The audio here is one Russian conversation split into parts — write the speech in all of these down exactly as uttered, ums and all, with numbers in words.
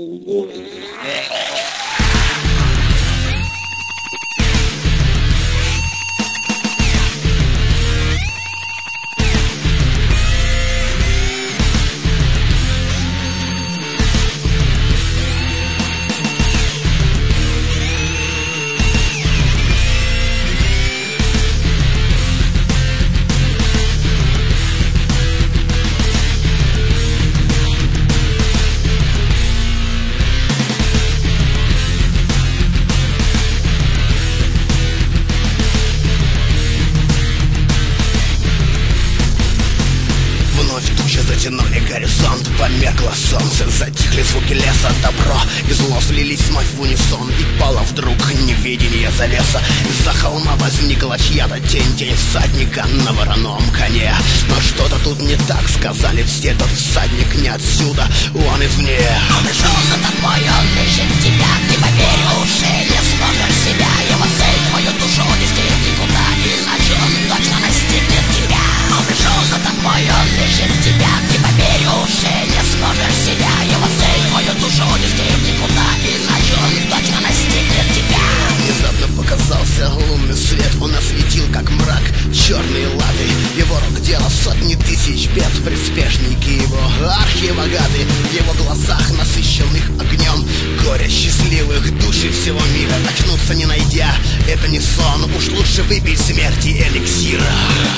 Затянули горизонт, померкло солнце, затихли звуки леса, добро и зло слились вновь в унисон. И пало вдруг неведение завеса. Из-за холма возникла чья-то тень, тень всадника на вороном коне. Но что-то тут не так, сказали все, тот всадник не отсюда, он извне. Он пришел за тобой, он ищет тебя, не поверь уже, не сможешь себя. Его цель твою душу нести никуда, иначе он точно настигнет тебя. Он пришел за тобой, он ищет тебя, не поверь уже, не сможешь себя. Его цель твою душу нести никуда, иначе он точно настигнет тебя. Внезапно показался лунный свет, он осветил как мрак черные латы. Его рук дело сотни тысяч бед, приспешники его архибогаты. В его глазах, насыщенных огнем, горе счастливых души всего мира очнутся не найдя. Это не сон, уж лучше выпить смерти эликсира.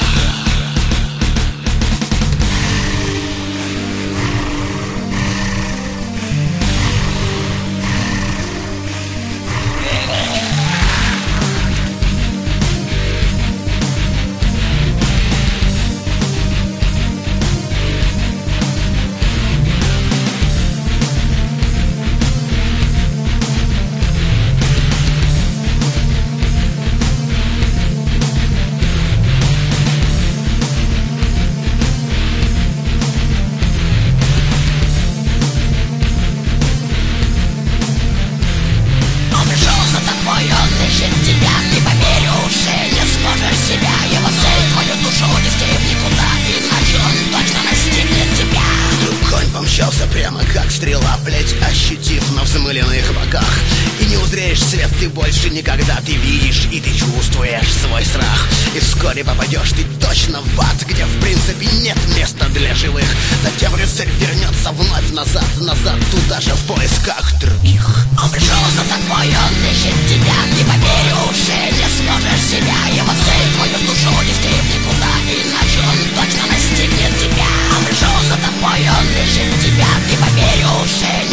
Прямо как стрела, плеть ощутив на взмыленных боках. И не узреешь свет ты больше никогда. Ты видишь и ты чувствуешь свой страх. И вскоре попадешь ты точно в ад, где в принципе нет места для живых. Затем рыцарь вернется вновь назад, назад туда же в поисках других. Он пришел за тобой, он ищет тебя, не поверь уже, не сможешь себя. Его цель твою душу нести никуда, иначе он точно настигнет тебя. Он пришел за тобой, он ищет тебя, не поверь уже,